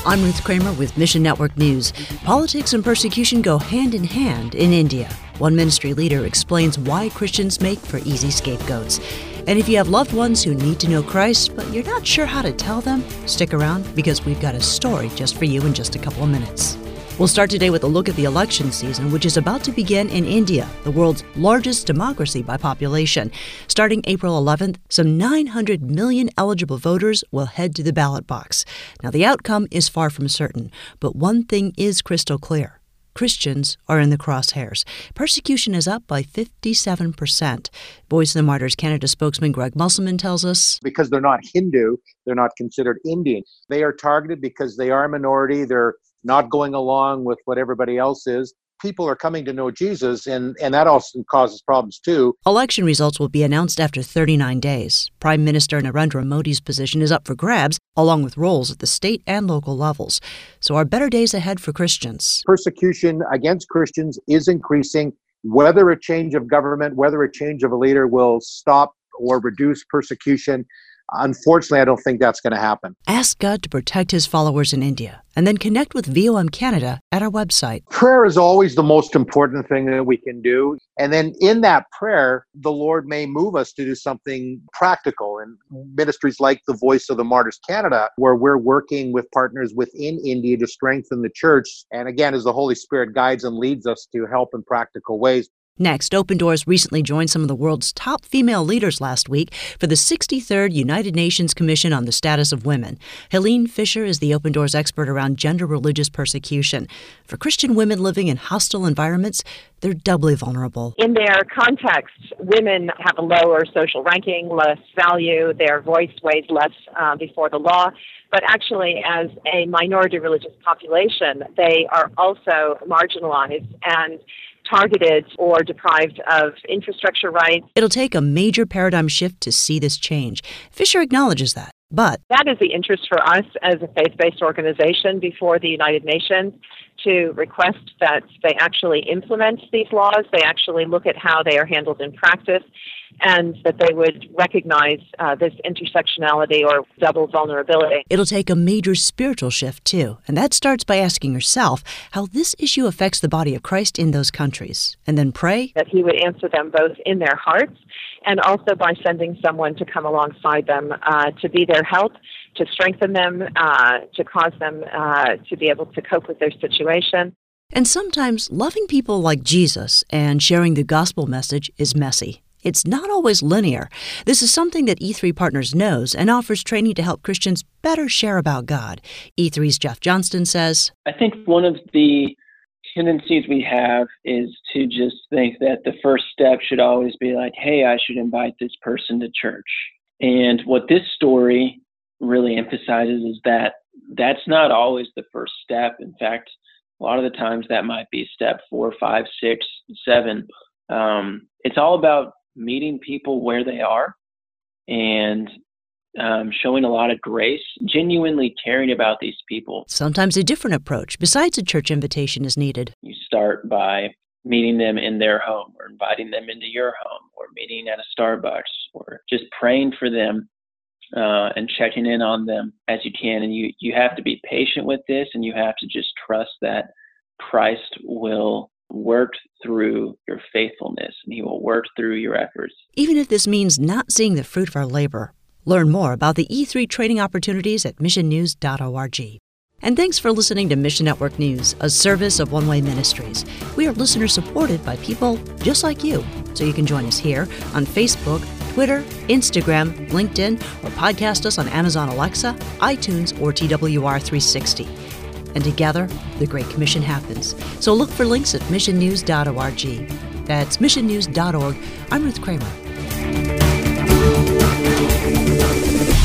I'm Ruth Kramer with Mission Network News. Politics and persecution go hand in hand in India. One ministry leader explains why Christians make for easy scapegoats. And if you have loved ones who need to know Christ, but you're not sure how to tell them, stick around because we've got a story just for you in just a couple of minutes. We'll start today with a look at the election season, which is about to begin in India, the world's largest democracy by population. Starting April 11th, some 900 million eligible voters will head to the ballot box. Now, the outcome is far from certain, but one thing is crystal clear. Christians are in the crosshairs. Persecution is up by 57%. Voice of the Martyrs Canada spokesman Greg Musselman tells us, because they're not Hindu, they're not considered Indian. They are targeted because they are a minority. They're not going along with what everybody else is. People are coming to know Jesus, and that also causes problems too. Election results will be announced after 39 days. Prime Minister Narendra Modi's position is up for grabs, along with roles at the state and local levels. So are better days ahead for Christians. Persecution against Christians is increasing. Whether a change of government, whether a change of a leader will stop or reduce persecution, unfortunately, I don't think that's going to happen. Ask God to protect his followers in India, and then connect with VOM Canada at our website. Prayer is always the most important thing that we can do. And then in that prayer, the Lord may move us to do something practical. And ministries like the Voice of the Martyrs Canada, where we're working with partners within India to strengthen the church. And again, as the Holy Spirit guides and leads us to help in practical ways. Next, Open Doors recently joined some of the world's top female leaders last week for the 63rd United Nations Commission on the Status of Women. Helene Fisher is the Open Doors expert around gender-religious persecution. For Christian women living in hostile environments, they're doubly vulnerable. In their context, women have a lower social ranking, less value, their voice weighs less before the law. But actually, as a minority religious population, they are also marginalized and targeted or deprived of infrastructure rights. It'll take a major paradigm shift to see this change. Fisher acknowledges that. But that is the interest for us as a faith-based organization before the United Nations to request that they actually implement these laws, they actually look at how they are handled in practice, and that they would recognize this intersectionality or double vulnerability. It'll take a major spiritual shift, too, and that starts by asking yourself how this issue affects the body of Christ in those countries. And then pray that he would answer them both in their hearts and also by sending someone to come alongside them to be their help, to strengthen them, to cause them to be able to cope with their situation. And sometimes loving people like Jesus and sharing the gospel message is messy. It's not always linear. This is something that E3 Partners knows and offers training to help Christians better share about God. E3's Jeff Johnston says, I think one of the tendencies we have is to just think that the first step should always be like, hey, I should invite this person to church. And what this story really emphasizes is that that's not always the first step. In fact, a lot of the times that might be step 4, 5, 6, 7. It's all about meeting people where they are and showing a lot of grace, genuinely caring about these people. Sometimes a different approach besides a church invitation is needed. You start by meeting them in their home or inviting them into your home or meeting at a Starbucks or just praying for them and checking in on them as you can. And you have to be patient with this, and you have to just trust that Christ will work through your faithfulness, and he will work through your efforts. Even if this means not seeing the fruit of our labor. Learn more about the E3 training opportunities at missionnews.org. And thanks for listening to Mission Network News, a service of One Way Ministries. We are listener-supported by people just like you. So you can join us here on Facebook, Twitter, Instagram, LinkedIn, or podcast us on Amazon Alexa, iTunes, or TWR360. And together, the Great Commission happens. So look for links at missionnews.org. That's missionnews.org. I'm Ruth Kramer.